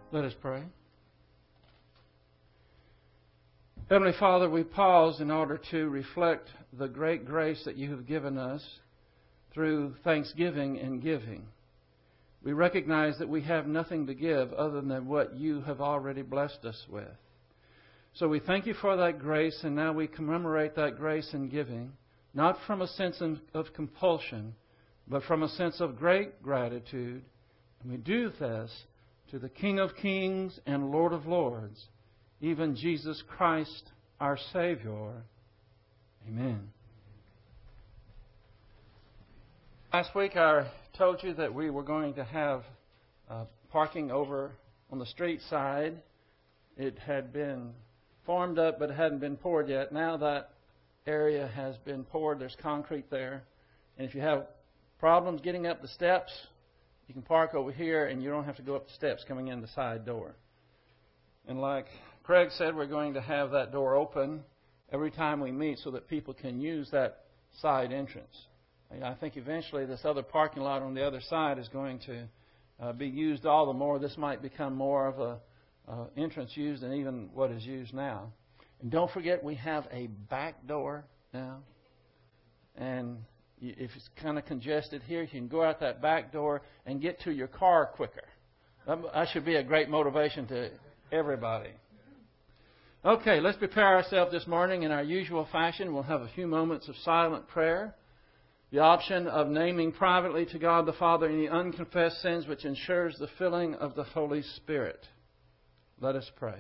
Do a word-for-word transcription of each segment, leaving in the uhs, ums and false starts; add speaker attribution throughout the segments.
Speaker 1: Let us pray. Heavenly Father, we pause in order to reflect the great grace that you have given us through thanksgiving and giving. We recognize that we have nothing to give other than what you have already blessed us with. So we thank you for that grace, and now we commemorate that grace in giving, not from a sense of compulsion, but from a sense of great gratitude. And we do this to the King of Kings and Lord of Lords, even Jesus Christ, our Savior. Amen. Last week I told you that we were going to have uh, parking over on the street side. It had been formed up but it hadn't been poured yet. Now that area has been poured. There's concrete there. And if you have problems getting up the steps, you can park over here and you don't have to go up the steps coming in the side door. And like Craig said, we're going to have that door open every time we meet so that people can use that side entrance. I think eventually this other parking lot on the other side is going to uh, be used all the more. This might become more of a uh, entrance used than even what is used now. And don't forget, we have a back door now. And if it's kind of congested here, you can go out that back door and get to your car quicker. That should be a great motivation to everybody. Okay, let's prepare ourselves this morning in our usual fashion. We'll have a few moments of silent prayer. The option of naming privately to God the Father any unconfessed sins, which ensures the filling of the Holy Spirit. Let us pray.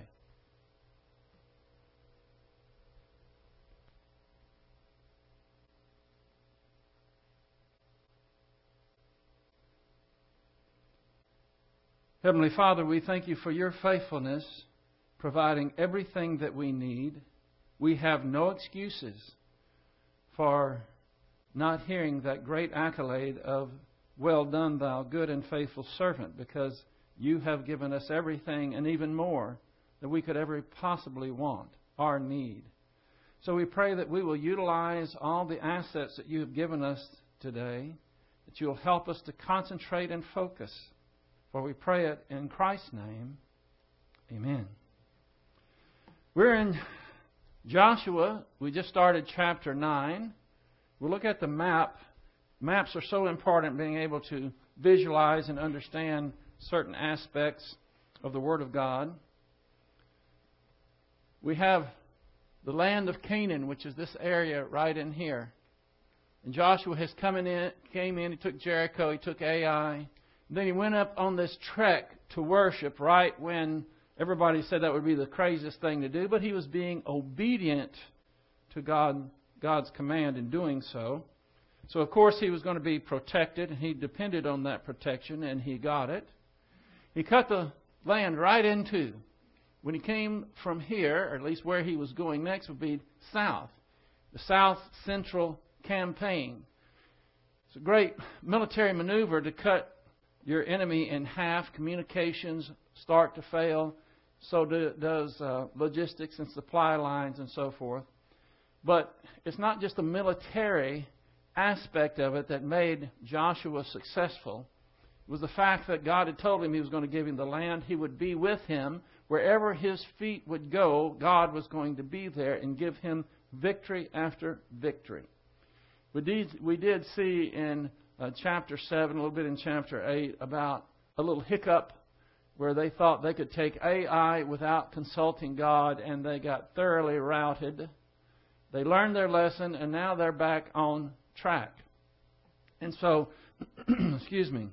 Speaker 1: Heavenly Father, we thank you for your faithfulness, providing everything that we need. We have no excuses for not hearing that great accolade of, "Well done, thou good and faithful servant," because you have given us everything and even more that we could ever possibly want or need. So we pray that we will utilize all the assets that you have given us today, that you will help us to concentrate and focus. For we pray it in Christ's name. Amen. We're in Joshua. We just started chapter nine. We'll look at the map. Maps are so important, being able to visualize and understand certain aspects of the Word of God. We have the land of Canaan, which is this area right in here. And Joshua has come in, came in, he took Jericho, he took Ai. Then he went up on this trek to worship right when everybody said that would be the craziest thing to do. But he was being obedient to God, God's command in doing so. So, of course, he was going to be protected, and he depended on that protection, and he got it. He cut the land right in two. When he came from here, or at least where he was going next, would be south, the South Central Campaign. It's a great military maneuver to cut your enemy in half. Communications start to fail. So do, does uh, logistics and supply lines and so forth. But it's not just the military aspect of it that made Joshua successful. It was the fact that God had told him he was going to give him the land. He would be with him. Wherever his feet would go, God was going to be there and give him victory after victory. We did, we did see in uh, chapter seven, a little bit in chapter eight, about a little hiccup where they thought they could take Ai without consulting God, and they got thoroughly routed. They learned their lesson, and now they're back on track. And so, excuse me,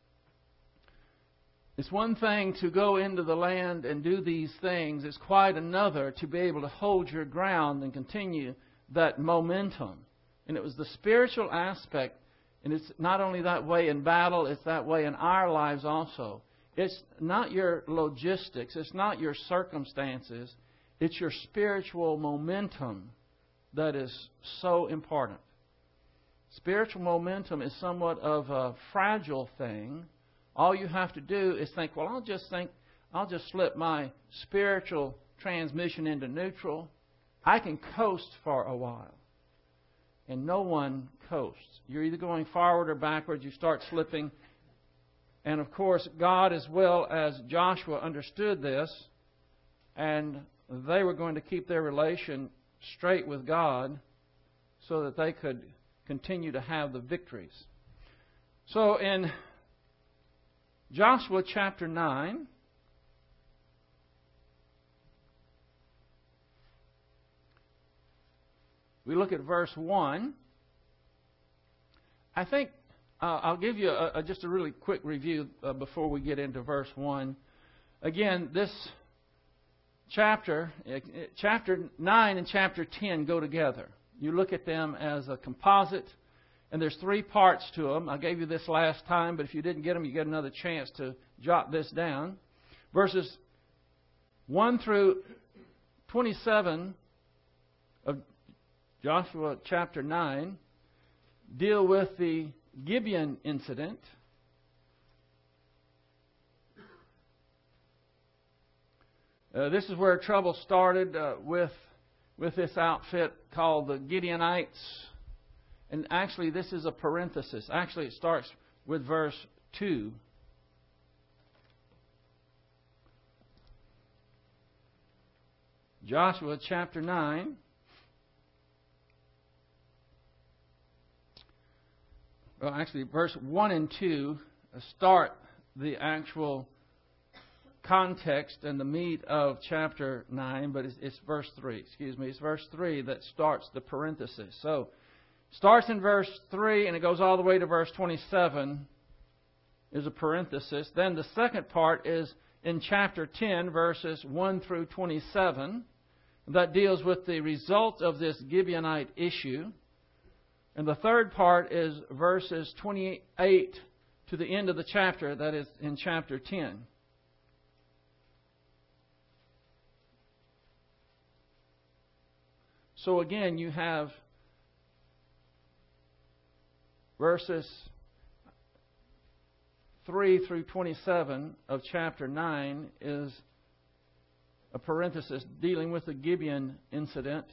Speaker 1: it's one thing to go into the land and do these things. It's quite another to be able to hold your ground and continue that momentum. And it was the spiritual aspect, and it's not only that way in battle, it's that way in our lives also. It's not your logistics, it's not your circumstances, it's your spiritual momentum that is so important. Spiritual momentum is somewhat of a fragile thing. All you have to do is think, well, I'll just think, I'll just slip my spiritual transmission into neutral. I can coast for a while. And no one coasts. You're either going forward or backwards. You start slipping. And of course, God as well as Joshua understood this, and they were going to keep their relation straight with God so that they could continue to have the victories. So in Joshua chapter nine, we look at verse one. I think uh, I'll give you a, a, just a really quick review uh, before we get into verse one. Again, this chapter, chapter nine and chapter ten go together. You look at them as a composite, and there's three parts to them. I gave you this last time, but if you didn't get them, you get another chance to jot this down. Verses one through twenty-seven of Joshua chapter nine deal with the Gibeon incident. Uh, this is where trouble started uh, with with this outfit called the Gideonites. And actually, this is a parenthesis. Actually, it starts with verse two. Joshua chapter nine. Well, actually, verse one and two start the actual context and the meat of chapter nine, but it's, it's verse three. Excuse me, it's verse three that starts the parenthesis. So, starts in verse three and it goes all the way to verse twenty-seven is a parenthesis. Then the second part is in chapter ten, verses one through twenty-seven. That deals with the result of this Gibeonite issue. And the third part is verses twenty-eight to the end of the chapter, that is in chapter ten. So again, you have verses three through twenty-seven of chapter nine is a parenthesis dealing with the Gibeon incident.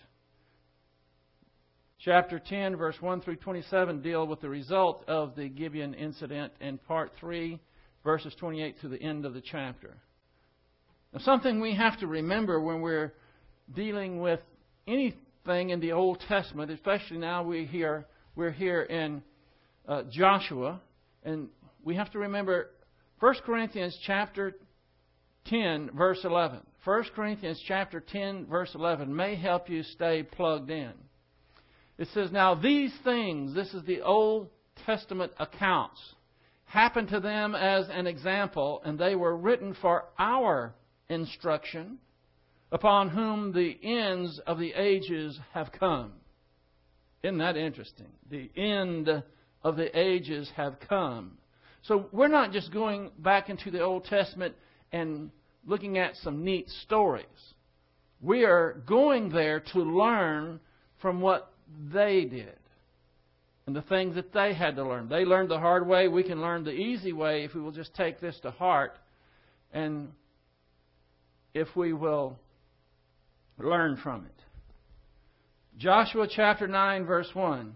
Speaker 1: Chapter ten, verse one through twenty-seven deal with the result of the Gibeon incident, and part three, verses twenty-eight to the end of the chapter. Now, something we have to remember when we're dealing with anything in the Old Testament, especially now we here, we're here in uh, Joshua, and we have to remember First Corinthians chapter ten, verse eleven. First Corinthians chapter ten, verse eleven may help you stay plugged in. It says, now these things, this is the Old Testament accounts, happened to them as an example, and they were written for our instruction, upon whom the ends of the ages have come. Isn't that interesting? The end of the ages have come. So we're not just going back into the Old Testament and looking at some neat stories. We are going there to learn from what they did and the things that they had to learn. They learned the hard way. We can learn the easy way if we will just take this to heart and if we will learn from it. Joshua chapter nine, verse one.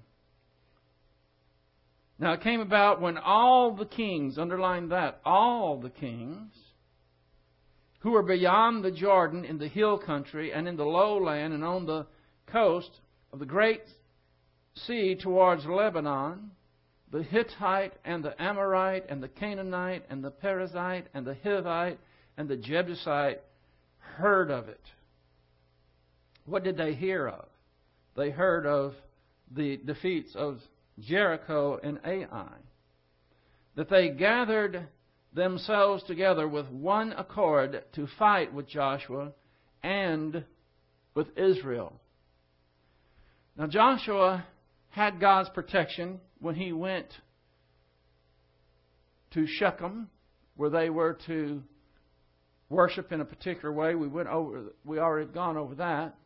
Speaker 1: Now it came about when all the kings, underline that, all the kings who were beyond the Jordan in the hill country and in the lowland and on the coast of the great sea towards Lebanon, the Hittite and the Amorite and the Canaanite and the Perizzite and the Hivite and the Jebusite heard of it. What did they hear of? They heard of the defeats of Jericho and Ai. That they gathered themselves together with one accord to fight with Joshua and with Israel. Now Joshua had God's protection when he went to Shechem, where they were to worship in a particular way. We went over. We already gone over that.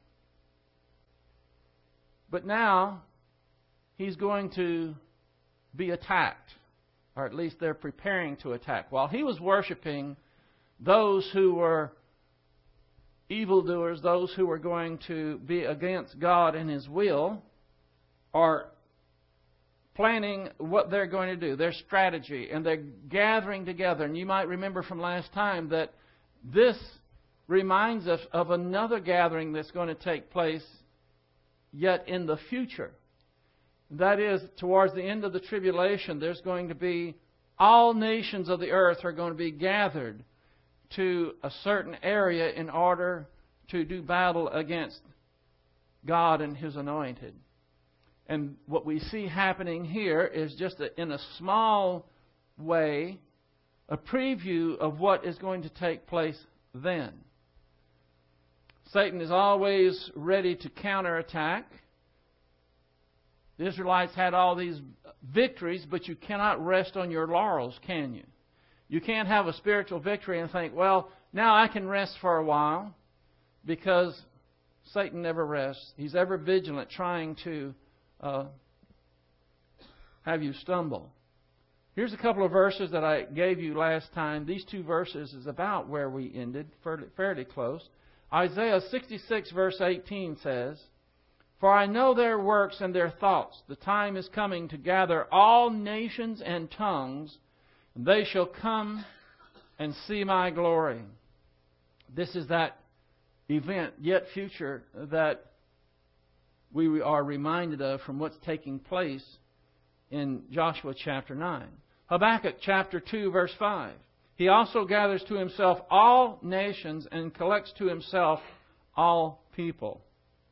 Speaker 1: But now he's going to be attacked, or at least they're preparing to attack. While he was worshiping those who were evildoers, those who were going to be against God and His will, or planning what they're going to do, their strategy, and they're gathering together. And you might remember from last time that this reminds us of another gathering that's going to take place yet in the future. That is, towards the end of the tribulation, there's going to be all nations of the earth are going to be gathered to a certain area in order to do battle against God and His anointed. And what we see happening here is just a, in a small way, a preview of what is going to take place then. Satan is always ready to counterattack. The Israelites had all these victories, but you cannot rest on your laurels, can you? You can't have a spiritual victory and think, well, now I can rest for a while, because Satan never rests. He's ever vigilant, trying to uh, have you stumble. Here's a couple of verses that I gave you last time. These two verses is about where we ended, fairly, fairly close. Isaiah sixty-six verse eighteen says, "For I know their works and their thoughts. The time is coming to gather all nations and tongues, and they shall come and see my glory." This is that event, yet future, that we are reminded of from what's taking place in Joshua chapter nine. Habakkuk chapter two verse five. "He also gathers to himself all nations and collects to himself all people."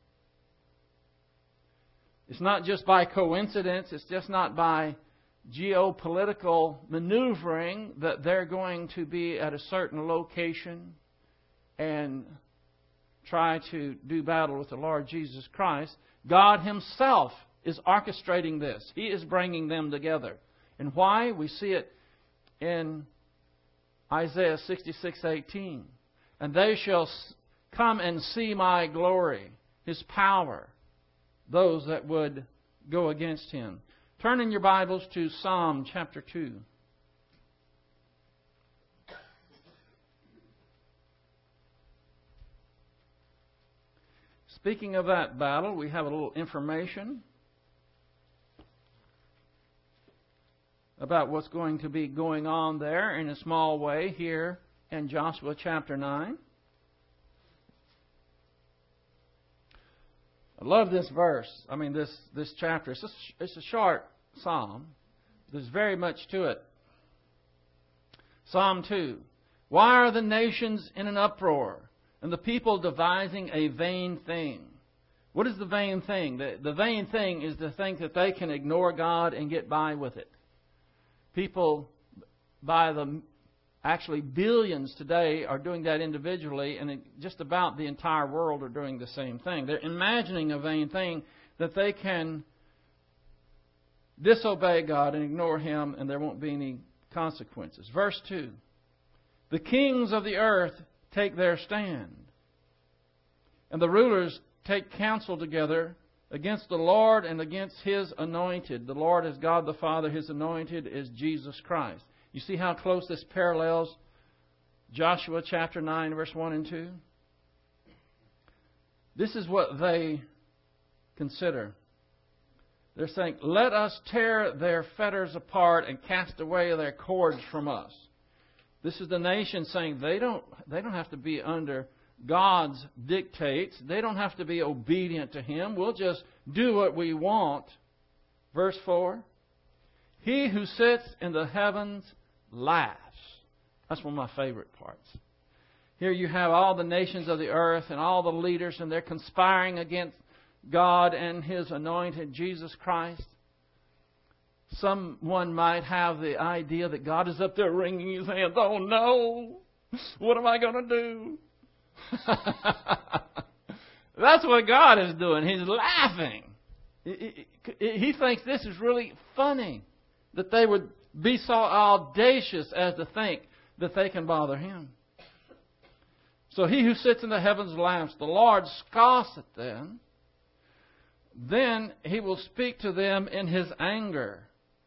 Speaker 1: It's not just by coincidence, it's just not by geopolitical maneuvering that they're going to be at a certain location and try to do battle with the Lord Jesus Christ. God Himself is orchestrating this. He is bringing them together. And why? We see it in Isaiah sixty-six eighteen. "And they shall come and see my glory," His power, those that would go against Him. Turn in your Bibles to Psalm chapter two. Speaking of that battle, we have a little information about what's going to be going on there in a small way here in Joshua chapter nine. I love this verse. I mean, this, this chapter. It's a, it's a short psalm. There's very much to it. Psalm two. "Why are the nations in an uproar, and the people devising a vain thing?" What is the vain thing? The, the vain thing is to think that they can ignore God and get by with it. People, by the actually billions today, are doing that individually, and just about the entire world are doing the same thing. They're imagining a vain thing that they can disobey God and ignore Him, and there won't be any consequences. Verse two. "The kings of the earth take their stand, and the rulers take counsel together against the Lord and against His anointed." The Lord is God the Father. His anointed is Jesus Christ. You see how close this parallels Joshua chapter nine, verse one and two? This is what they consider. They're saying, "Let us tear their fetters apart and cast away their cords from us." This is the nation saying they don't, they don't have to be under God's dictates. They don't have to be obedient to Him. We'll just do what we want. Verse four. "He who sits in the heavens laughs." That's one of my favorite parts. Here you have all the nations of the earth and all the leaders, and they're conspiring against God and His anointed, Jesus Christ. Someone might have the idea that God is up there wringing His hands. "Oh no! What am I going to do?" That's what God is doing. He's laughing. He thinks this is really funny, that they would be so audacious as to think that they can bother Him. So He who sits in the heavens laughs. The Lord scoffs at them. Then He will speak to them in His anger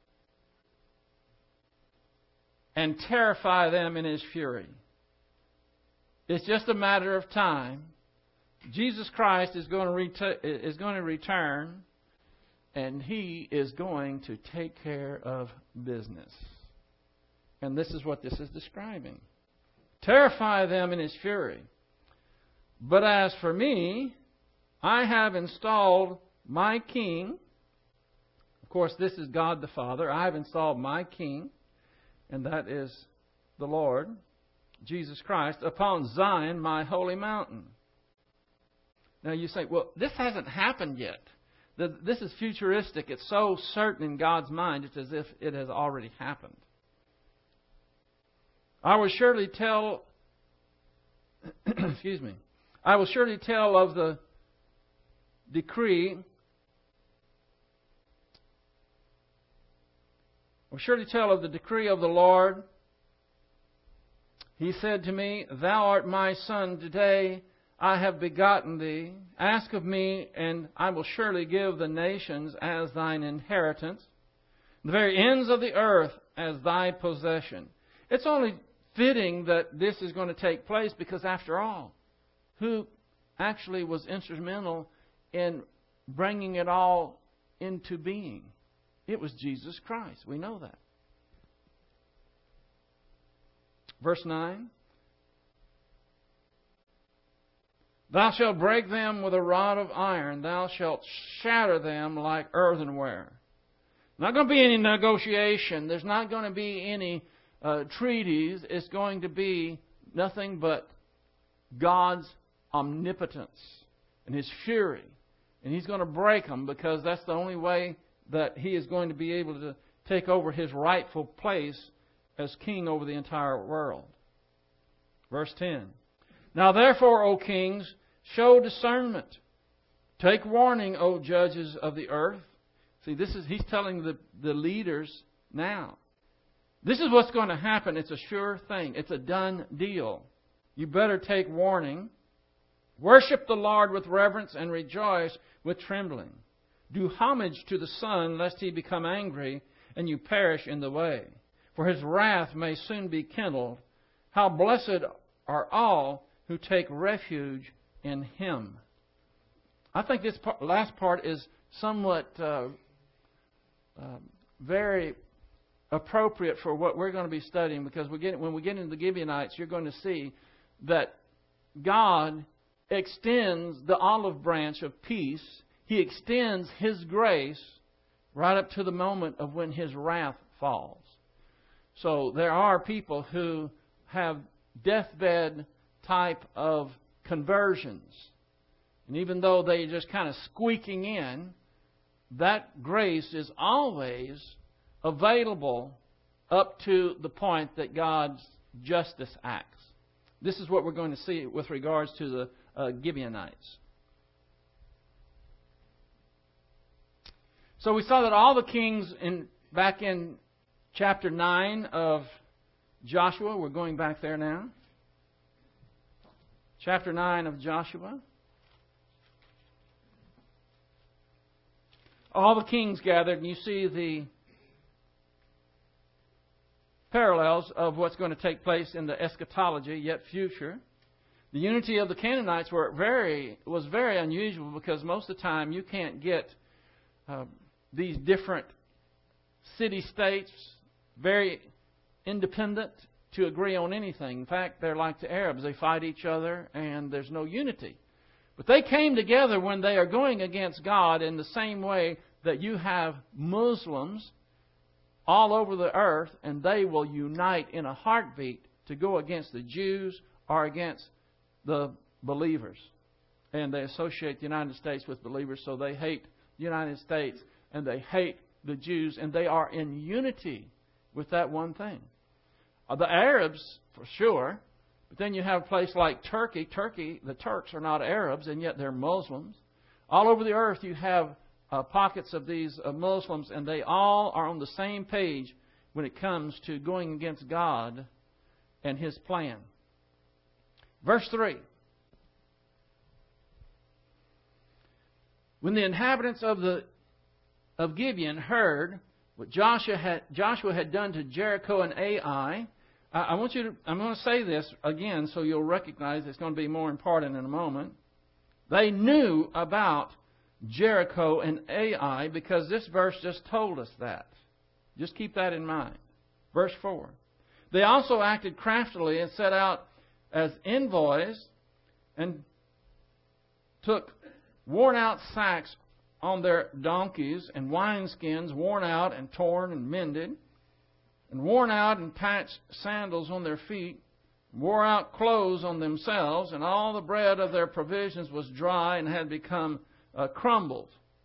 Speaker 1: and terrify them in His fury. It's just a matter of time. Jesus Christ is going to, ret- is going to return and He is going to take care of business. And this is what this is describing. Terrify them in His fury. But as for me, I have installed my king. Of course, this is God the Father. I have installed my king, and that is the Lord, Jesus Christ, upon Zion, my holy mountain. Now you say, well, this hasn't happened yet. This is futuristic. It's so certain in God's mind, it's as if it has already happened. I will surely tell, excuse me, I will surely tell of the decree, I will surely tell of the decree of the Lord. He said to me, Thou art my son, today I have begotten thee. Ask of me, and I will surely give the nations as thine inheritance, the very ends of the earth as thy possession. It's only fitting that this is going to take place because, after all, who actually was instrumental in bringing it all into being? It was Jesus Christ. We know that. Verse nine. Thou shalt break them with a rod of iron. Thou shalt shatter them like earthenware. Not going to be any negotiation. There's not going to be any uh, treaties. It's going to be nothing but God's omnipotence and His fury. And He's going to break them because that's the only way that He is going to be able to take over His rightful place as king over the entire world. Verse ten. Now therefore, O kings, show discernment. Take warning, O judges of the earth. See, this is He's telling the, the leaders now. This is what's going to happen. It's a sure thing. It's a done deal. You better take warning. Worship the Lord with reverence and rejoice with trembling. Do homage to the Son, lest He become angry and you perish in the way. For His wrath may soon be kindled. How blessed are all who take refuge in Him. I think this part, last part is somewhat uh, uh, very appropriate for what we're going to be studying, because we get, when we get into the Gibeonites, you're going to see that God extends the olive branch of peace. He extends His grace right up to the moment of when His wrath falls. So there are people who have deathbed type of conversions. And even though they're just kind of squeaking in, that grace is always available up to the point that God's justice acts. This is what we're going to see with regards to the uh, Gibeonites. So we saw that all the kings in back in chapter nine of Joshua, we're going back there now. Chapter nine of Joshua. All the kings gathered, and you see the parallels of what's going to take place in the eschatology, yet future. The unity of the Canaanites were very was very unusual, because most of the time you can't get uh, these different city-states very independent to agree on anything. In fact, they're like the Arabs. They fight each other, and there's no unity. But they came together when they are going against God in the same way that you have Muslims all over the earth, and they will unite in a heartbeat to go against the Jews or against the believers. And they associate the United States with believers, so they hate the United States and they hate the Jews, and they are in unity with that one thing. Uh, the Arabs, for sure, but then you have a place like Turkey. Turkey, the Turks are not Arabs, and yet they're Muslims. All over the earth you have uh, pockets of these uh, Muslims, and they all are on the same page when it comes to going against God and His plan. Verse three. When the inhabitants of the of Gibeon heard what Joshua had, Joshua had done to Jericho and Ai, I, I want you to, I'm going to say this again so you'll recognize it's going to be more important in a moment. They knew about Jericho and Ai, because this verse just told us that. Just keep that in mind. Verse four. They also acted craftily and set out as envoys and took worn-out sacks on their donkeys and wineskins worn out and torn and mended, and worn out and patched sandals on their feet, wore out clothes on themselves, and all the bread of their provisions was dry and had become uh, crumbled.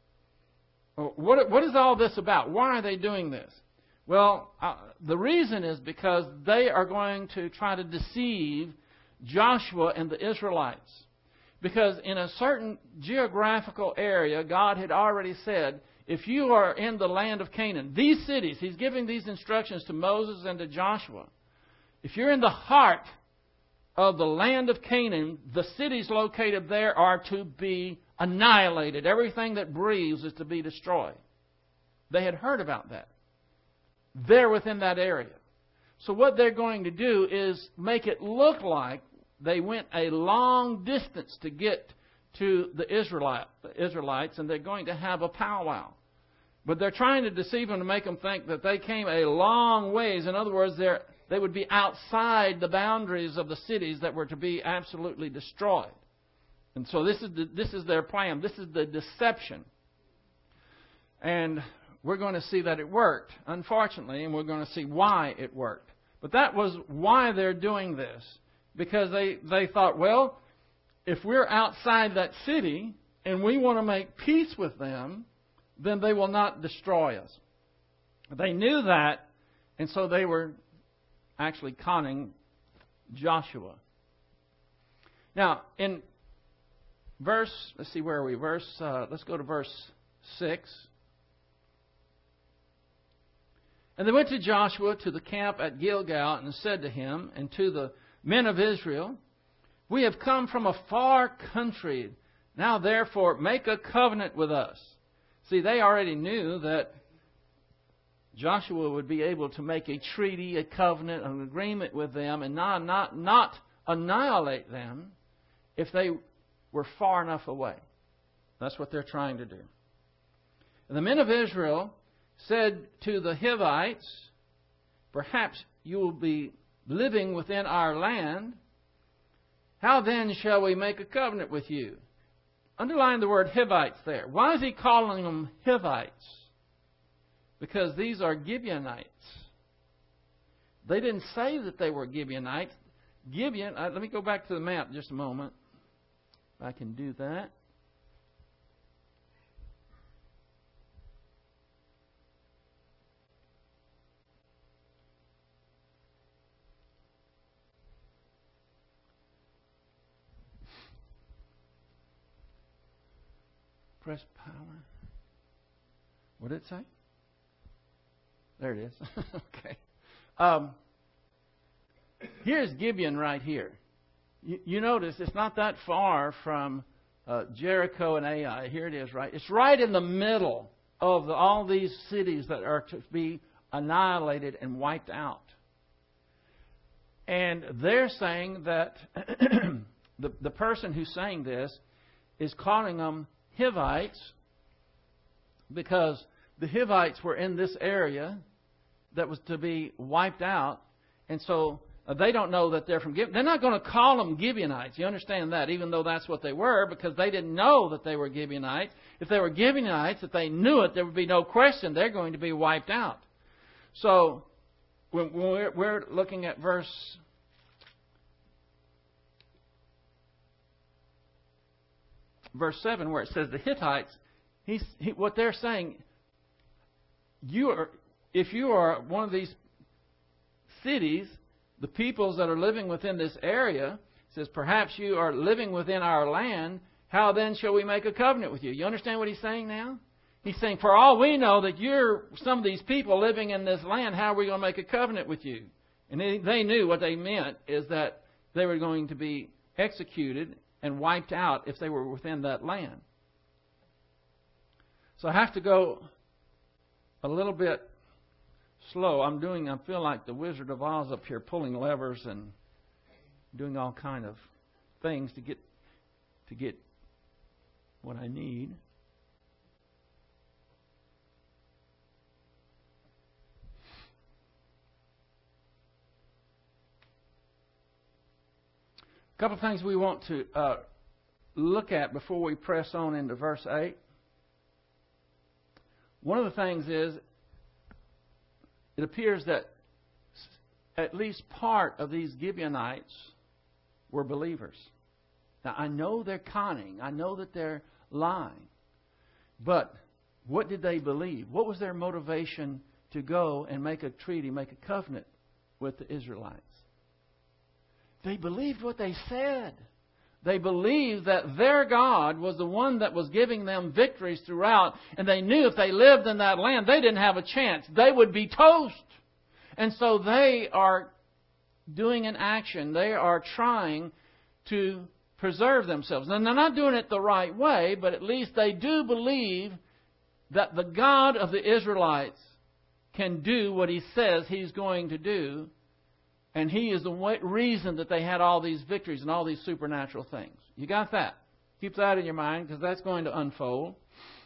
Speaker 1: What, what is all this about? Why are they doing this? Well, uh, the reason is because they are going to try to deceive Joshua and the Israelites. Because in a certain geographical area, God had already said, if you are in the land of Canaan, these cities, He's giving these instructions to Moses and to Joshua. If you're in the heart of the land of Canaan, the cities located there are to be annihilated. Everything that breathes is to be destroyed. They had heard about that. They're within that area. So what they're going to do is make it look like they went a long distance to get to the Israelite, Israelites, and they're going to have a powwow. But they're trying to deceive them to make them think that they came a long ways. In other words, they're, they would be outside the boundaries of the cities that were to be absolutely destroyed. And so this is the, this is their plan. This is the deception. And we're going to see that it worked, unfortunately, and we're going to see why it worked. But that was why they're doing this. Because they, they thought, well, if we're outside that city and we want to make peace with them, then they will not destroy us. They knew that, and so they were actually conning Joshua. Now, in verse, let's see, where are we? Verse, uh, let's go to verse six. And they went to Joshua to the camp at Gilgal and said to him and to the men of Israel, we have come from a far country. Now, therefore, make a covenant with us. See, they already knew that Joshua would be able to make a treaty, a covenant, an agreement with them and not, not, not annihilate them if they were far enough away. That's what they're trying to do. And the men of Israel said to the Hivites, perhaps you will be living within our land. How then shall we make a covenant with you? Underline the word Hivites there. Why is he calling them Hivites? Because these are Gibeonites. They didn't say that they were Gibeonites. Gibeon, uh, let me go back to the map just a moment. If I can do that. Press power. What did it say? There it is. Okay. Um, here's Gibeon right here. You, you notice it's not that far from uh, Jericho and Ai. Here it is, right? It's right in the middle of the, all these cities that are to be annihilated and wiped out. And they're saying that the, the person who's saying this is calling them Hivites because the Hivites were in this area that was to be wiped out. And so uh, they don't know that they're from Gibeon. They're not going to call them Gibeonites. You understand that, even though that's what they were, because they didn't know that they were Gibeonites. If they were Gibeonites, if they knew it, there would be no question they're going to be wiped out. So when we're, we're looking at verse verse seven, where it says the Hittites, he's, he, what they're saying, you are, if you are one of these cities, the peoples that are living within this area, says, perhaps you are living within our land, how then shall we make a covenant with you? You understand what he's saying now? He's saying, for all we know that you're some of these people living in this land, how are we going to make a covenant with you? And they, they knew what they meant is that they were going to be executed and wiped out if they were within that land. So I have to go a little bit slow. I'm doing, I feel like the Wizard of Oz up here, pulling levers and doing all kind of things to get to get what I need. A couple of things we want to uh, look at before we press on into verse eight. One of the things is, it appears that at least part of these Gibeonites were believers. Now, I know they're conning. I know that they're lying. But what did they believe? What was their motivation to go and make a treaty, make a covenant with the Israelites? They believed what they said. They believed that their God was the one that was giving them victories throughout. And they knew if they lived in that land, they didn't have a chance. They would be toast. And so they are doing an action. They are trying to preserve themselves. And they're not doing it the right way, but at least they do believe that the God of the Israelites can do what He says He's going to do. And He is the reason that they had all these victories and all these supernatural things. You got that? Keep that in your mind, because that's going to unfold.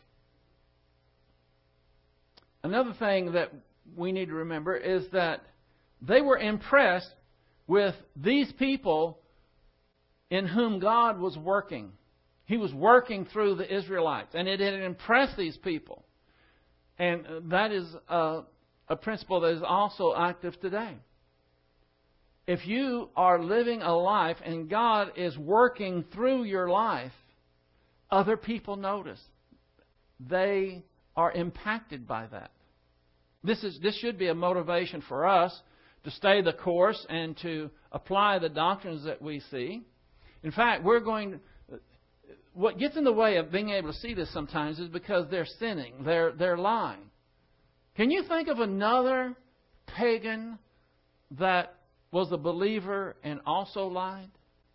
Speaker 1: Another thing that we need to remember is that they were impressed with these people in whom God was working. He was working through the Israelites, and it had impressed these people. And that is a, a principle that is also active today. If you are living a life and God is working through your life, other people notice. They are impacted by that. This is this should be a motivation for us to stay the course and to apply the doctrines that we see. In fact, we're going to, what gets in the way of being able to see this sometimes is because they're sinning, they're they're lying. Can you think of another pagan that was a believer and also lied?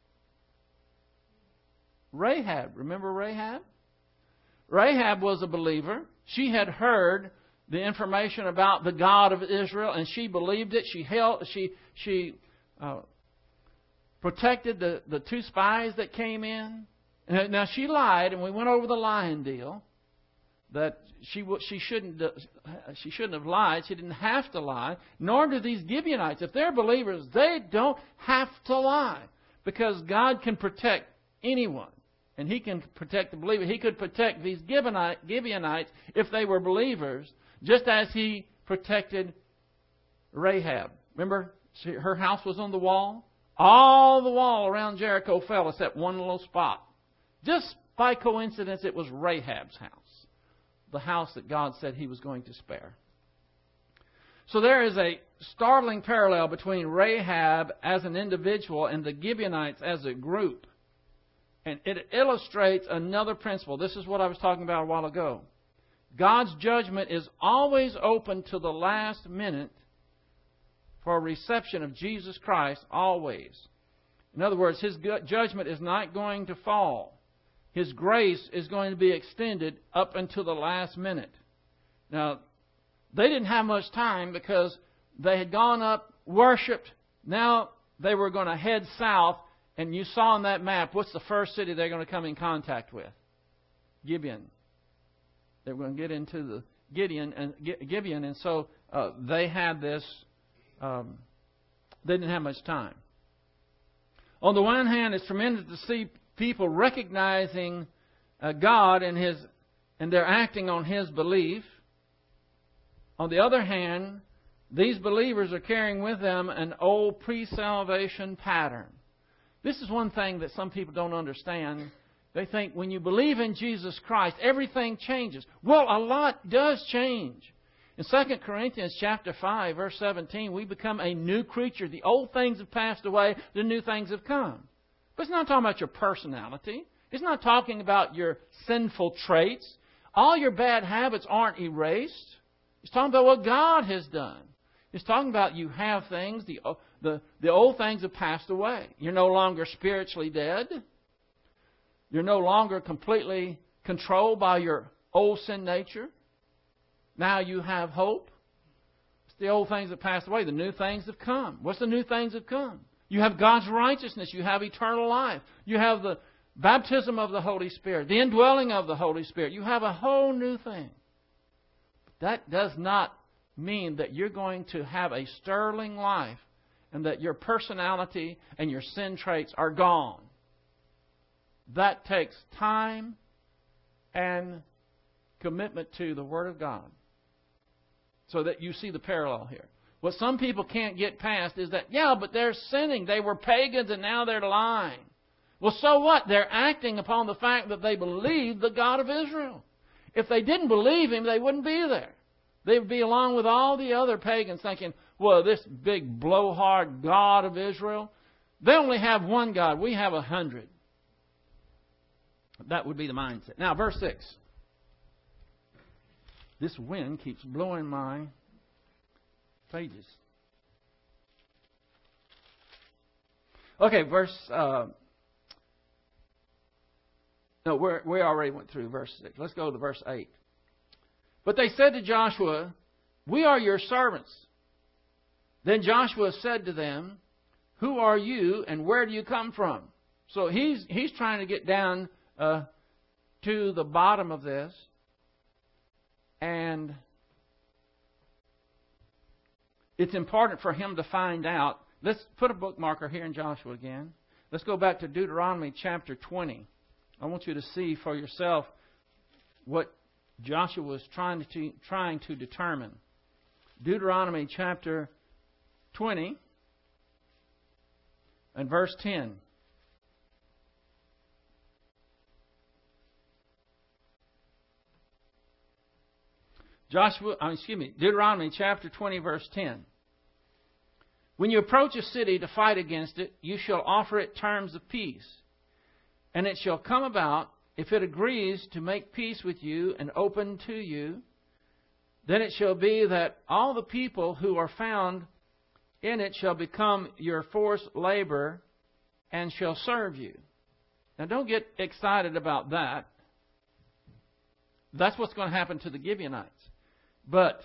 Speaker 1: Rahab. Remember Rahab? Rahab was a believer. She had heard the information about the God of Israel, and she believed it. She held, she she uh, protected the, the two spies that came in. Now she lied, and we went over the lying deal. That she she shouldn't she shouldn't have lied. She didn't have to lie. Nor do these Gibeonites. If they're believers, they don't have to lie, because God can protect anyone, and He can protect the believer. He could protect these Gibeonites if they were believers, just as He protected Rahab. Remember, she, her house was on the wall. All the wall around Jericho fell except one little spot. Just by coincidence, it was Rahab's house. The house that God said He was going to spare. So there is a startling parallel between Rahab as an individual and the Gibeonites as a group. And it illustrates another principle. This is what I was talking about a while ago. God's judgment is always open to the last minute for a reception of Jesus Christ, always. In other words, His judgment is not going to fall. His grace is going to be extended up until the last minute. Now, they didn't have much time because they had gone up, worshipped. Now they were going to head south. And you saw on that map, what's the first city they're going to come in contact with? Gibeon. They're going to get into the Gideon and Gibeon. And so uh, they had this, um, they didn't have much time. On the one hand, it's tremendous to see people recognizing uh, God and His, and they're acting on His belief. On the other hand, these believers are carrying with them an old pre-salvation pattern. This is one thing that some people don't understand. They think when you believe in Jesus Christ, everything changes. Well, a lot does change. In Second Corinthians chapter five, verse seventeen, we become a new creature. The old things have passed away, the new things have come. But it's not talking about your personality. It's not talking about your sinful traits. All your bad habits aren't erased. It's talking about what God has done. It's talking about you have things, the, the, the old things have passed away. You're no longer spiritually dead. You're no longer completely controlled by your old sin nature. Now you have hope. It's the old things that passed away. The new things have come. What's the new things that have come? You have God's righteousness. You have eternal life. You have the baptism of the Holy Spirit, the indwelling of the Holy Spirit. You have a whole new thing. But that does not mean that you're going to have a sterling life and that your personality and your sin traits are gone. That takes time and commitment to the Word of God. So that you see the parallel here. What some people can't get past is that, yeah, but they're sinning. They were pagans and now they're lying. Well, so what? They're acting upon the fact that they believe the God of Israel. If they didn't believe Him, they wouldn't be there. They would be along with all the other pagans thinking, well, this big blowhard God of Israel, they only have one God. We have a hundred. That would be the mindset. Now, verse six. This wind keeps blowing my pages. Okay, verse... Uh, no, we're, we already went through verse six. Let's go to verse eight. But they said to Joshua, we are your servants. Then Joshua said to them, who are you and where do you come from? So he's he's trying to get down uh, to the bottom of this. And it's important for him to find out. Let's put a bookmarker here in Joshua again. Let's go back to Deuteronomy chapter twenty. I want you to see for yourself what Joshua was trying to, trying to determine. Deuteronomy chapter twenty and verse ten. Joshua, excuse me, Deuteronomy chapter twenty, verse ten. When you approach a city to fight against it, you shall offer it terms of peace. And it shall come about, if it agrees to make peace with you and open to you, then it shall be that all the people who are found in it shall become your forced labor and shall serve you. Now don't get excited about that. That's what's going to happen to the Gibeonites. But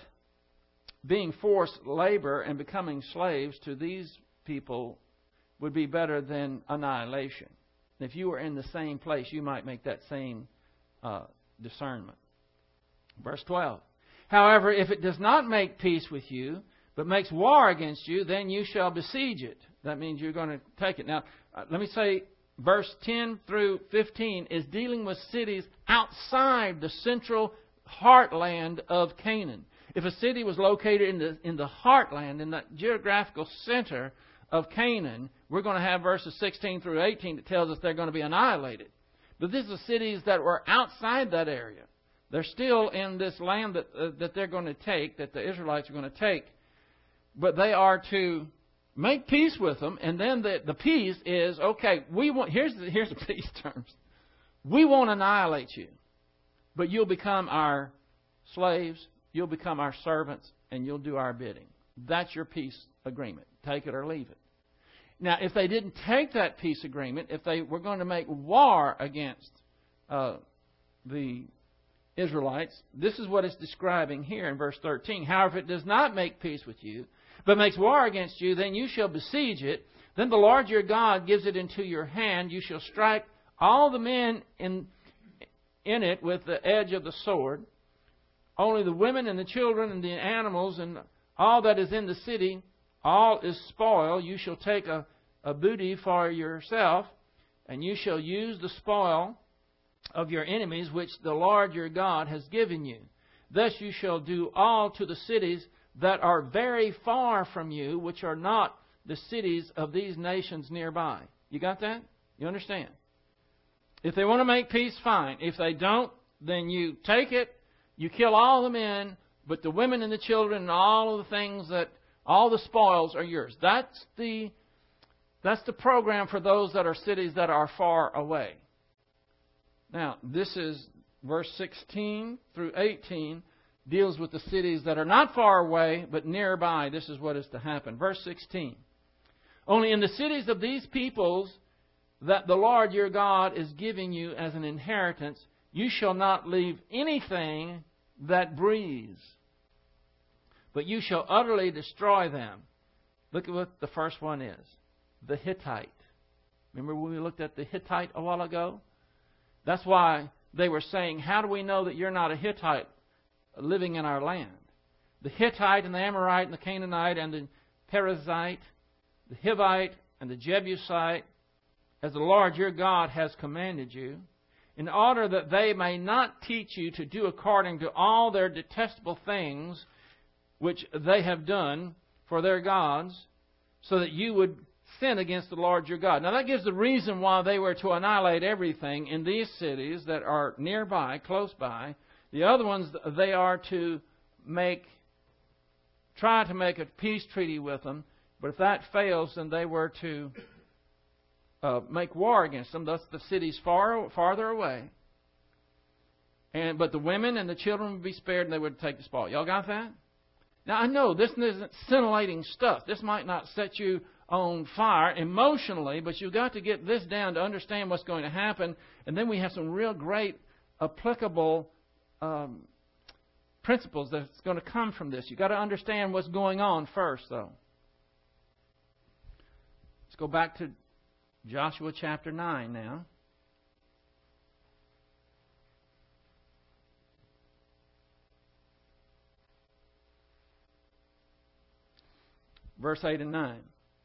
Speaker 1: being forced labor and becoming slaves to these people would be better than annihilation. If you were in the same place, you might make that same uh, discernment. Verse twelve. However, if it does not make peace with you, but makes war against you, then you shall besiege it. That means you're going to take it. Now, uh, let me say, verse ten through fifteen is dealing with cities outside the central heartland of Canaan. If a city was located in the in the heartland, in that geographical center of Canaan, we're going to have verses sixteen through eighteen that tells us they're going to be annihilated. But these are cities that were outside that area. They're still in this land that uh, that they're going to take, that the Israelites are going to take. But they are to make peace with them, and then the, the peace is, okay, we want, here's the, here's the peace terms. We won't annihilate you, but you'll become our slaves, you'll become our servants, and you'll do our bidding. That's your peace agreement. Take it or leave it. Now, if they didn't take that peace agreement, if they were going to make war against uh, the Israelites, this is what it's describing here in verse thirteen. However, if it does not make peace with you, but makes war against you, then you shall besiege it. Then the Lord your God gives it into your hand. You shall strike all the men in, in it with the edge of the sword. Only the women and the children and the animals and all that is in the city, all is spoil. You shall take a, a booty for yourself, and you shall use the spoil of your enemies, which the Lord your God has given you. Thus you shall do all to the cities that are very far from you, which are not the cities of these nations nearby. You got that? You understand? If they want to make peace, fine. If they don't, then you take it, you kill all the men, but the women and the children and all of the things that, all the spoils are yours. That's the, that's the program for those that are cities that are far away. Now, this is verse sixteen through eighteen deals with the cities that are not far away, but nearby. This is what is to happen. Verse sixteen. Only in the cities of these peoples that the Lord your God is giving you as an inheritance, you shall not leave anything that breathes, but you shall utterly destroy them. Look at what the first one is. The Hittite. Remember when we looked at the Hittite a while ago? That's why they were saying, how do we know that you're not a Hittite living in our land? The Hittite and the Amorite and the Canaanite and the Perizzite, the Hivite, and the Jebusite, as the Lord your God has commanded you, in order that they may not teach you to do according to all their detestable things which they have done for their gods, so that you would sin against the Lord your God. Now that gives the reason why they were to annihilate everything in these cities that are nearby, close by. The other ones, they are to make, try to make a peace treaty with them, but if that fails, then they were to Uh, make war against them. Thus, the cities far farther away. And but the women and the children would be spared, and they would take the spoil. Y'all got that? Now I know this isn't scintillating stuff. This might not set you on fire emotionally, but you've got to get this down to understand what's going to happen. And then we have some real great applicable um, principles that's going to come from this. You've got to understand what's going on first, though. Let's go back to Joshua chapter nine now. Verse eight and nine.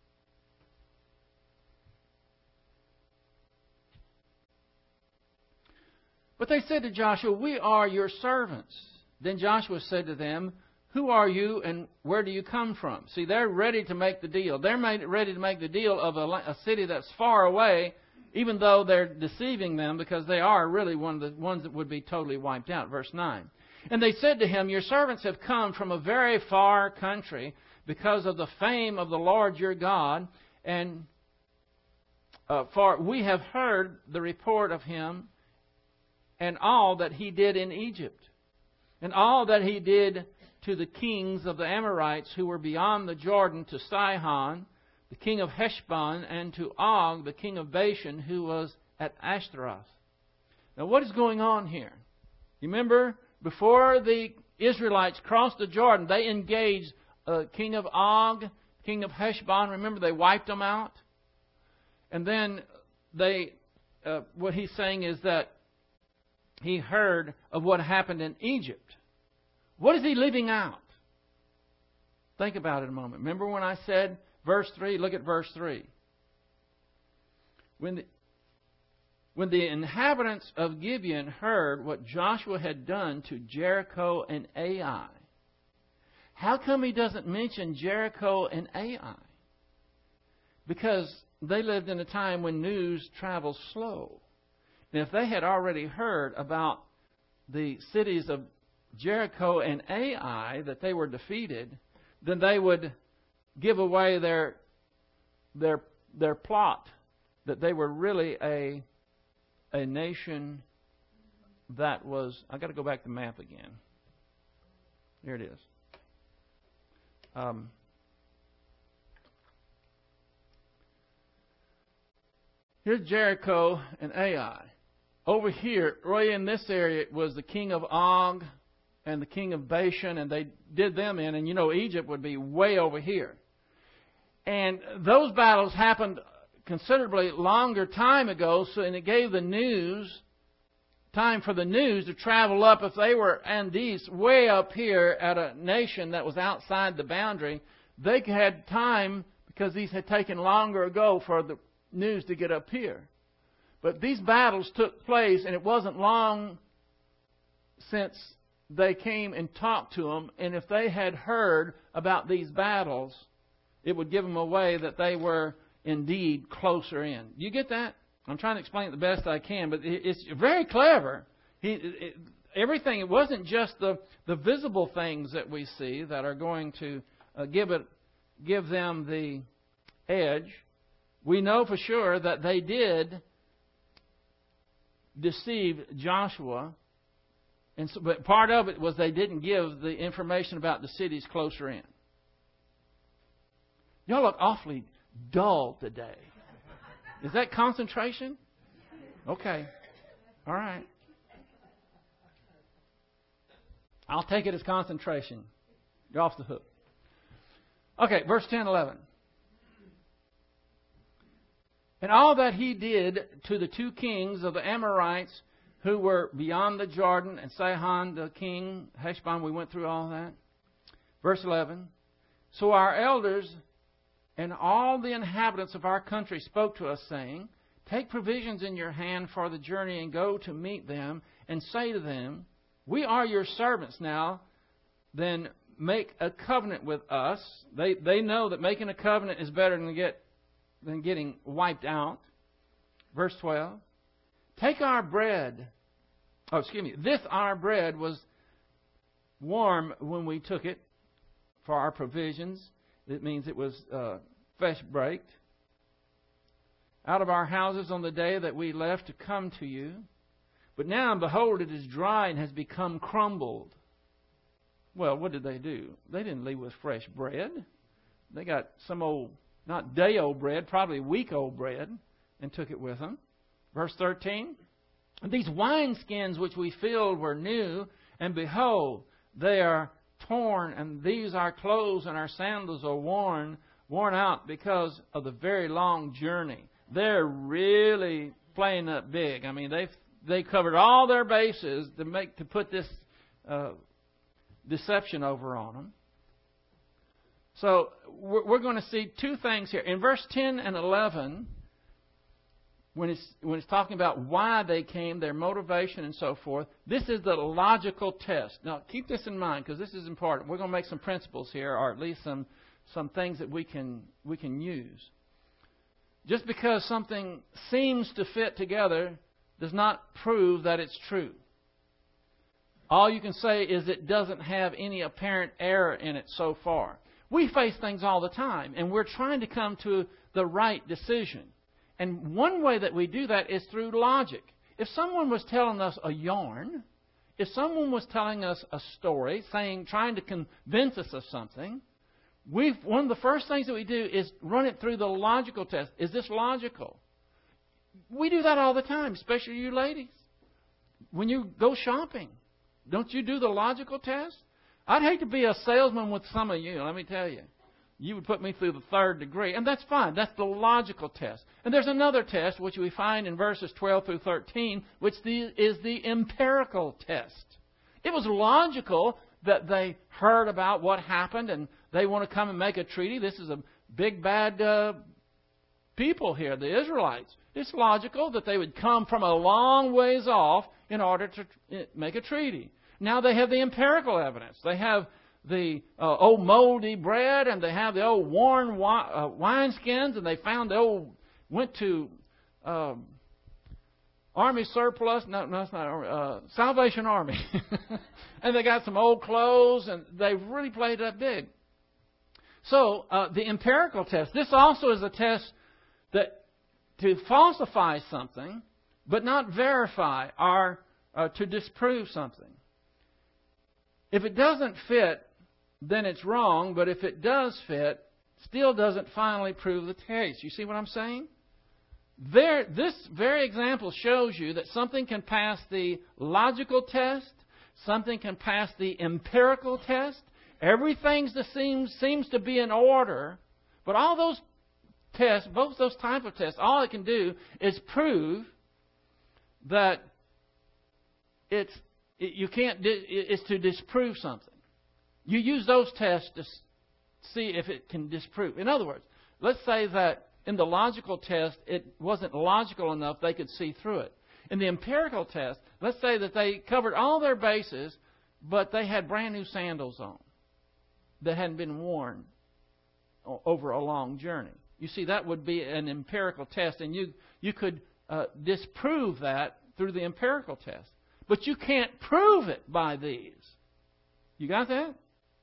Speaker 1: But they said to Joshua, "We are your servants." Then Joshua said to them, "Who are you and where do you come from?" See, they're ready to make the deal. They're made, ready to make the deal of a, a city that's far away, even though they're deceiving them, because they are really one of the ones that would be totally wiped out. Verse nine. And they said to him, "Your servants have come from a very far country because of the fame of the Lord your God, and uh, for we have heard the report of him and all that he did in Egypt, and all that he did to the kings of the Amorites who were beyond the Jordan, to Sihon, the king of Heshbon, and to Og, the king of Bashan, who was at Ashtaroth." Now what is going on here? You remember, before the Israelites crossed the Jordan, they engaged uh, king of Og, king of Heshbon. Remember, they wiped them out. And then they, uh, what he's saying is that he heard of what happened in Egypt. What is he leaving out? Think about it a moment. Remember when I said verse three? Look at verse three. When the, when the inhabitants of Gibeon heard what Joshua had done to Jericho and Ai. How come he doesn't mention Jericho and Ai? Because they lived in a time when news travels slow. And if they had already heard about the cities of Jericho and Ai, that they were defeated, then they would give away their their their plot that they were really a a nation that was. I got to go back to the map again. Here it is. Um, here's Jericho and Ai. Over here, right in this area, was the king of Og and the king of Bashan, and they did them in. And you know, Egypt would be way over here. And those battles happened considerably longer time ago, so and it gave the news, time for the news to travel up. If they were Andes way up here at a nation that was outside the boundary, they had time, because these had taken longer ago for the news to get up here. But these battles took place, and it wasn't long since they came and talked to them. And if they had heard about these battles, it would give them away that they were indeed closer in. You get that? I'm trying to explain it the best I can, but it's very clever. He, it, everything, it wasn't just the, the visible things that we see that are going to uh, give it, give them the edge. We know for sure that they did deceive Joshua, and so, but part of it was they didn't give the information about the cities closer in. Y'all look awfully dull today. Is that concentration? Okay. All right. I'll take it as concentration. You're off the hook. Okay, verse ten, eleven. And all that he did to the two kings of the Amorites who were beyond the Jordan, and Sihon the king, Heshbon, we went through all that. Verse eleven. So our elders And all the inhabitants of our country spoke to us, saying, Take provisions in your hand for the journey, and go to meet them, and say to them, We are your servants now, then make a covenant with us. They they know that making a covenant is better than get than getting wiped out. Verse twelve. Take our bread. Oh, excuse me. This our bread was warm when we took it for our provisions. It means it was uh, fresh baked. Out of our houses on the day that we left to come to you. But now, behold, it is dry and has become crumbled. Well, what did they do? They didn't leave with fresh bread. They got some old, not day-old bread, probably week-old bread, and took it with them. Verse thirteen. These wineskins which we filled were new, and behold, they are torn, and these our clothes and our sandals are worn, worn out because of the very long journey. They're really playing up big. I mean, they they covered all their bases to make to put this uh, deception over on them. So we're, we're going to see two things here in verse ten and eleven. When it's when it's talking about why they came, their motivation, and so forth. This is the logical test. Now, keep this in mind because this is important. We're going to make some principles here, or at least some some things that we can we can use. Just because something seems to fit together does not prove that it's true. All you can say is it doesn't have any apparent error in it so far. We face things all the time, and we're trying to come to the right decision. And one way that we do that is through logic. If someone was telling us a yarn, if someone was telling us a story, saying, trying to convince us of something, we one of the first things that we do is run it through the logical test. Is this logical? We do that all the time, especially you ladies. When you go shopping, don't you do the logical test? I'd hate to be a salesman with some of you, let me tell you. You would put me through the third degree. And that's fine. That's the logical test. And there's another test, which we find in verses twelve through thirteen, which is the empirical test. It was logical that they heard about what happened and they want to come and make a treaty. This is a big, bad uh, people here, the Israelites. It's logical that they would come from a long ways off in order to make a treaty. Now they have the empirical evidence. They have the uh, old moldy bread, and they have the old worn wi- uh, wineskins, and they found the old, went to um, Army surplus, no, no, it's not Army, uh, Salvation Army. And they got some old clothes, and they really played that big. So, uh, the empirical test, this also is a test that to falsify something, but not verify, or uh, to disprove something. If it doesn't fit, then it's wrong, but if it does fit, still doesn't finally prove the case. You see what I'm saying? There, this very example shows you that something can pass the logical test, something can pass the empirical test. Everything that seems, seems to be in order, but all those tests, both those type of tests, all it can do is prove that it's it, you can't. It's to disprove something. You use those tests to see if it can disprove. In other words, let's say that in the logical test, it wasn't logical enough they could see through it. In the empirical test, let's say that they covered all their bases, but they had brand new sandals on that hadn't been worn over a long journey. You see, that would be an empirical test, and you, you could uh, disprove that through the empirical test. But you can't prove it by these. You got that?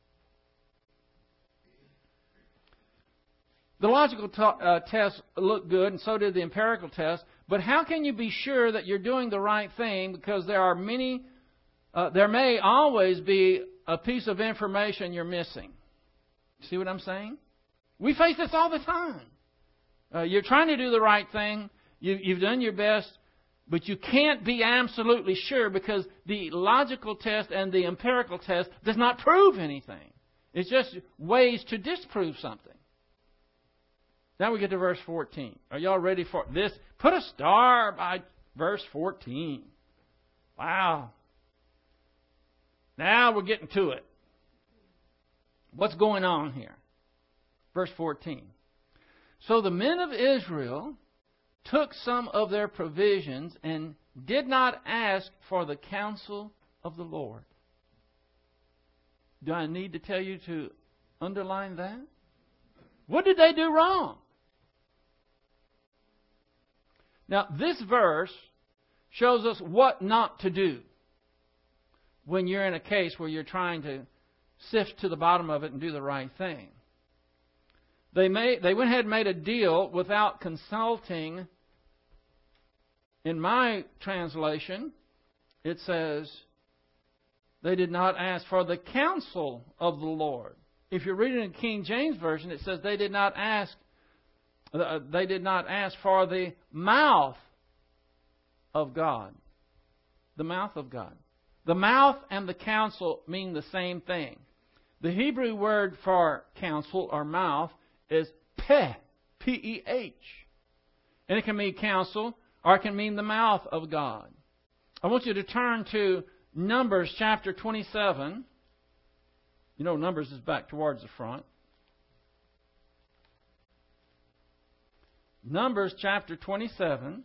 Speaker 1: The logical t- uh, tests look good, and so did the empirical test. But how can you be sure that you're doing the right thing? Because there are many, uh, there may always be a piece of information you're missing. See what I'm saying? We face this all the time. Uh, you're trying to do the right thing. You, you've done your best, but you can't be absolutely sure because the logical test and the empirical test does not prove anything. It's just ways to disprove something. Now we get to verse fourteen. Are y'all ready for this? Put a star by verse fourteen. Wow. Now we're getting to it. What's going on here? Verse fourteen. So the men of Israel took some of their provisions and did not ask for the counsel of the Lord. Do I need to tell you to underline that? What did they do wrong? Now, this verse shows us what not to do when you're in a case where you're trying to sift to the bottom of it and do the right thing. They made, they went ahead and made a deal without consulting. In my translation, it says, they did not ask for the counsel of the Lord. If you're reading in King James Version, it says they did not ask, uh, they did not ask for the mouth of God. The mouth of God. The mouth and the counsel mean the same thing. The Hebrew word for counsel or mouth is peh, P E H. And it can mean counsel or it can mean the mouth of God. I want you to turn to Numbers chapter twenty-seven. You know, Numbers is back towards the front. Numbers chapter twenty-seven.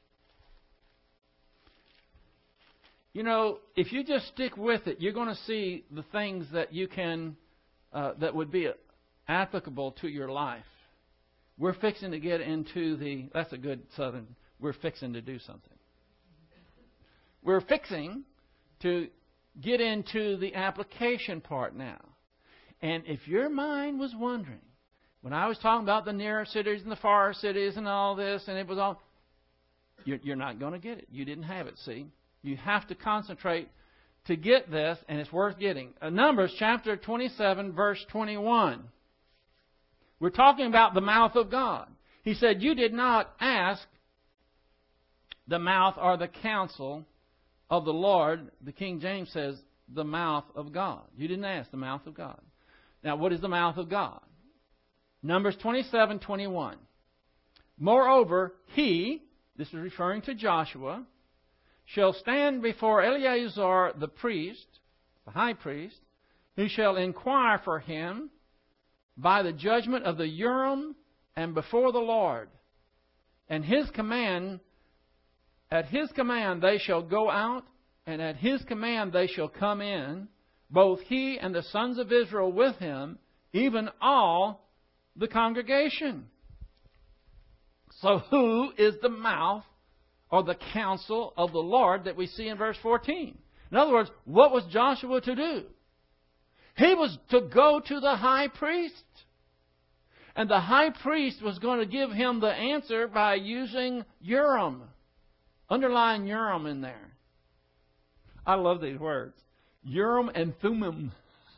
Speaker 1: You know, if you just stick with it, you're going to see the things that you can, uh, that would be applicable to your life. We're fixing to get into the, that's a good southern, we're fixing to do something. We're fixing to get into the application part now. And if your mind was wondering, when I was talking about the nearer cities and the far cities and all this, and it was all, you're, you're not going to get it. You didn't have it, see? You have to concentrate to get this, and it's worth getting. Uh, Numbers chapter twenty-seven, verse twenty-one. We're talking about the mouth of God. He said, you did not ask the mouth or the counsel of the Lord. The King James says, the mouth of God. You didn't ask the mouth of God. Now, what is the mouth of God? Numbers twenty-seven, twenty-one. Moreover, he, this is referring to Joshua, shall stand before Eleazar the priest, the high priest, who shall inquire for him by the judgment of the Urim and before the Lord. And his command, at his command they shall go out, and at his command they shall come in, both he and the sons of Israel with him, even all the congregation. So who is the mouth or the counsel of the Lord that we see in verse fourteen? In other words, what was Joshua to do? He was to go to the high priest. And the high priest was going to give him the answer by using Urim. Underline Urim in there. I love these words. Urim and Thummim.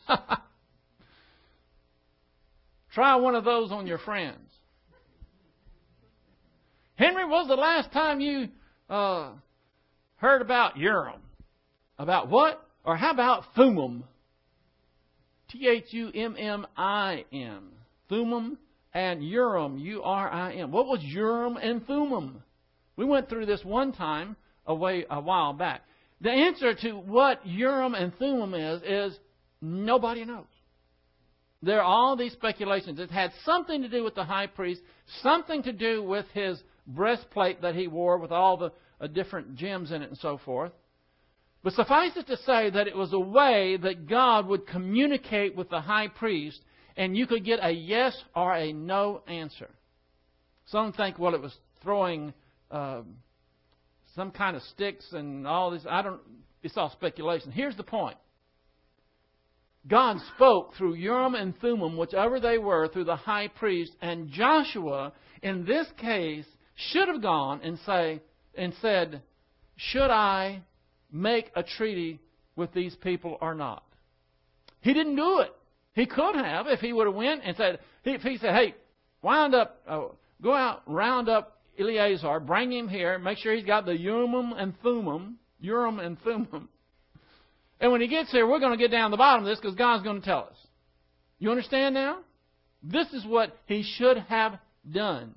Speaker 1: Try one of those on your friends. Henry, when was the last time you uh, heard about Urim? About what? Or how about Thummim? T H U M M I M. Thummim and Urim, U R I M. What was Urim and Thummim? We went through this one time a, way, a while back. The answer to what Urim and Thummim is, is nobody knows. There are all these speculations. It had something to do with the high priest, something to do with his breastplate that he wore with all the uh, different gems in it and so forth. But suffice it to say that it was a way that God would communicate with the high priest, and you could get a yes or a no answer. Some think, well, it was throwing uh, some kind of sticks and all this. I don't. It's all speculation. Here's the point. God spoke through Urim and Thummim, whichever they were, through the high priest, and Joshua, in this case, should have gone and say and said, should I make a treaty with these people or not? He didn't do it. He could have if he would have went and said, if he said, hey, wind up, uh, go out, round up Eleazar, bring him here, make sure he's got the Urim and Thummim, Urim and Thummim. And when he gets here, we're going to get down to the bottom of this because God's going to tell us. You understand now? This is what he should have done.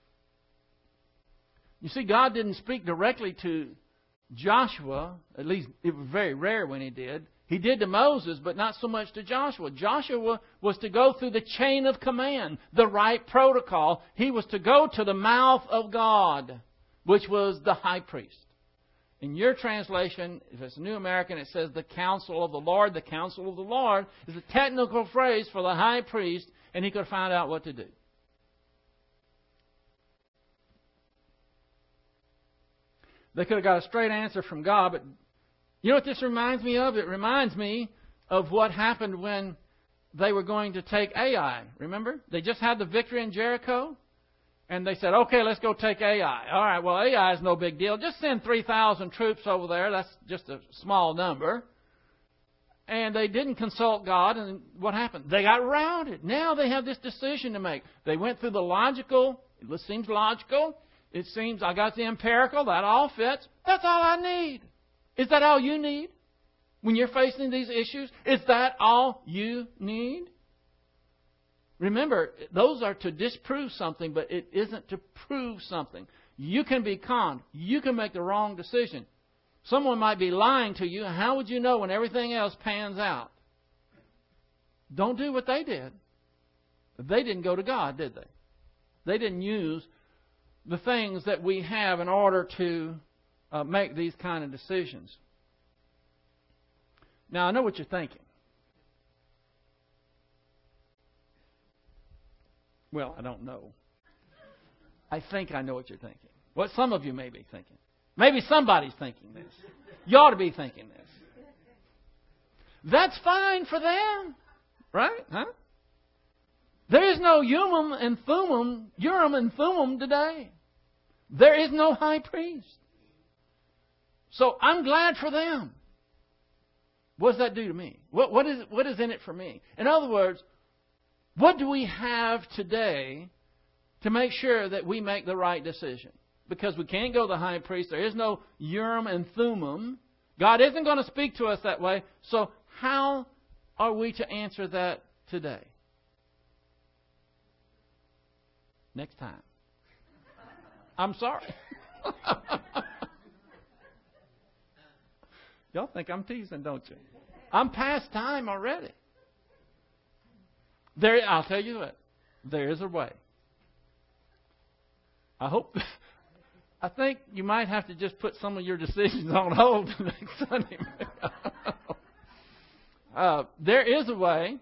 Speaker 1: You see, God didn't speak directly to Joshua. At least it was very rare when he did. He did to Moses, but not so much to Joshua. Joshua was to go through the chain of command, the right protocol. He was to go to the mouth of God, which was the high priest. In your translation, if it's a New American, it says the counsel of the Lord. The counsel of the Lord is a technical phrase for the high priest, and he could find out what to do. They could have got a straight answer from God, but you know what this reminds me of? It reminds me of what happened when they were going to take Ai. Remember? They just had the victory in Jericho. And they said, okay, let's go take Ai. All right, well, Ai is no big deal. Just send three thousand troops over there. That's just a small number. And they didn't consult God. And what happened? They got routed. Now they have this decision to make. They went through the logical. It seems logical. It seems I got the empirical. That all fits. That's all I need. Is that all you need? When you're facing these issues, is that all you need? Remember, those are to disprove something, but it isn't to prove something. You can be conned. You can make the wrong decision. Someone might be lying to you. How would you know when everything else pans out? Don't do what they did. They didn't go to God, did they? They didn't use the things that we have in order to uh, make these kind of decisions. Now, I know what you're thinking. Well, I don't know. I think I know what you're thinking. What some of you may be thinking. Maybe somebody's thinking this. You ought to be thinking this. That's fine for them. Right? Huh? There is no Urim and Thummim, Urim and Thummim today. There is no high priest. So I'm glad for them. What does that do to me? What, what, is, what is in it for me? In other words, what do we have today to make sure that we make the right decision? Because we can't go to the high priest. There is no Urim and Thummim. God isn't going to speak to us that way. So how are we to answer that today? Next time. I'm sorry. Y'all think I'm teasing, don't you? I'm past time already. There, I'll tell you what. There is a way. I hope. I think you might have to just put some of your decisions on hold next Sunday. uh, there is a way.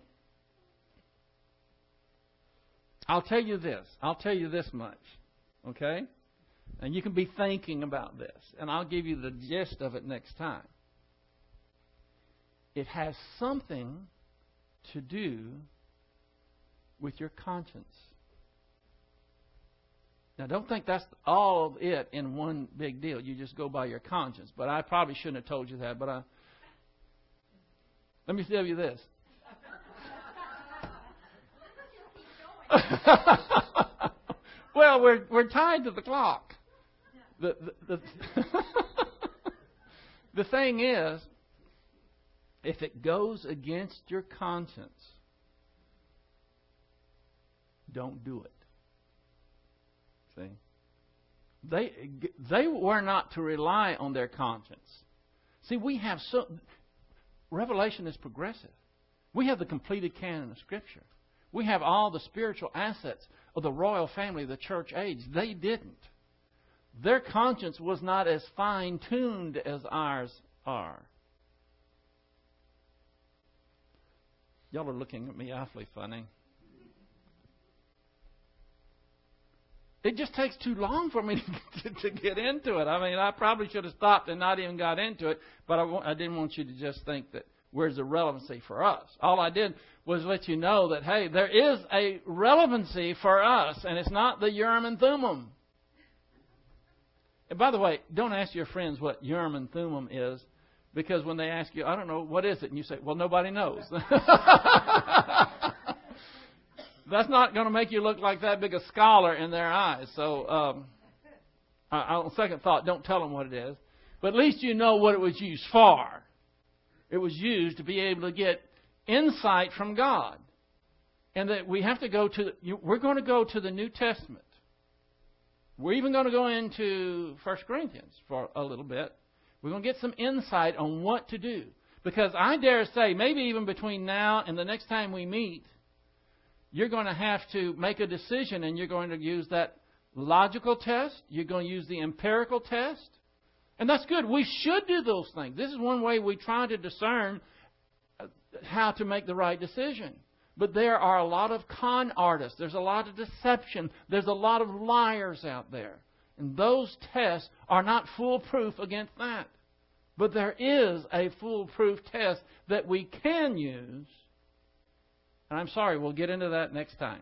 Speaker 1: I'll tell you this. I'll tell you this much. Okay? And you can be thinking about this. And I'll give you the gist of it next time. It has something to do with your conscience. Now, don't think that's all of it in one big deal. You just go by your conscience. But I probably shouldn't have told you that. But I, let me tell you this. Well, we're we're tied to the clock. The the the, the thing is, if it goes against your conscience, don't do it. See? They they were not to rely on their conscience. See, we have so Revelation is progressive. We have the completed canon of Scripture. We have all the spiritual assets of the royal family of the church age. They didn't. Their conscience was not as fine-tuned as ours are. Y'all are looking at me awfully funny. It just takes too long for me to, to get into it. I mean, I probably should have stopped and not even got into it, but I, I didn't want you to just think that where's the relevancy for us. All I did was let you know that, hey, there is a relevancy for us, and it's not the Urim and Thummim. And by the way, don't ask your friends what Urim and Thummim is, because when they ask you, I don't know, what is it? And you say, well, nobody knows. That's not going to make you look like that big a scholar in their eyes. So, um, I, on second thought, don't tell them what it is. But at least you know what it was used for. It was used to be able to get insight from God. And that we have to go to, we're going to go to the New Testament. We're even going to go into First Corinthians for a little bit. We're going to get some insight on what to do. Because I dare say, maybe even between now and the next time we meet, you're going to have to make a decision, and you're going to use that logical test. You're going to use the empirical test. And that's good. We should do those things. This is one way we try to discern how to make the right decision. But there are a lot of con artists. There's a lot of deception. There's a lot of liars out there. And those tests are not foolproof against that. But there is a foolproof test that we can use. And I'm sorry, we'll get into that next time.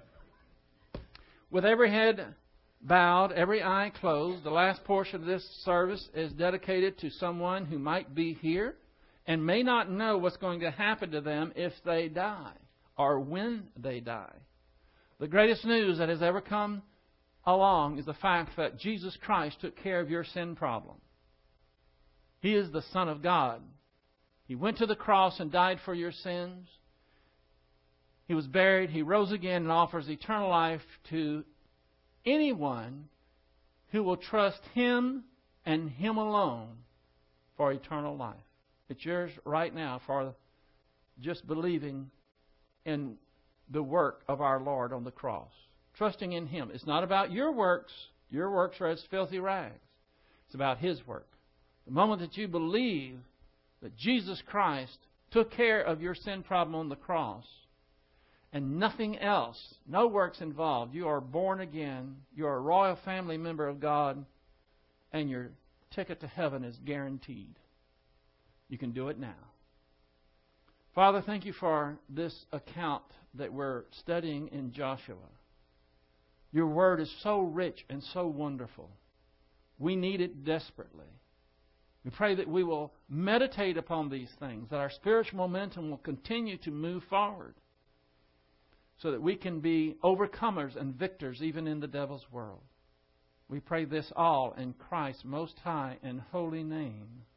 Speaker 1: With every head bowed, every eye closed, the last portion of this service is dedicated to someone who might be here and may not know what's going to happen to them if they die or when they die. The greatest news that has ever come along is the fact that Jesus Christ took care of your sin problem. He is the Son of God. He went to the cross and died for your sins. He was buried. He rose again and offers eternal life to anyone who will trust Him and Him alone for eternal life. It's yours right now for just believing in the work of our Lord on the cross. Trusting in Him. It's not about your works. Your works are as filthy rags. It's about His work. The moment that you believe that Jesus Christ took care of your sin problem on the cross and nothing else, no works involved, you are born again, you're a royal family member of God, and your ticket to heaven is guaranteed. You can do it now. Father, thank You for this account that we're studying in Joshua. Your Word is so rich and so wonderful. We need it desperately. We pray that we will meditate upon these things, that our spiritual momentum will continue to move forward so that we can be overcomers and victors even in the devil's world. We pray this all in Christ's most high and holy name.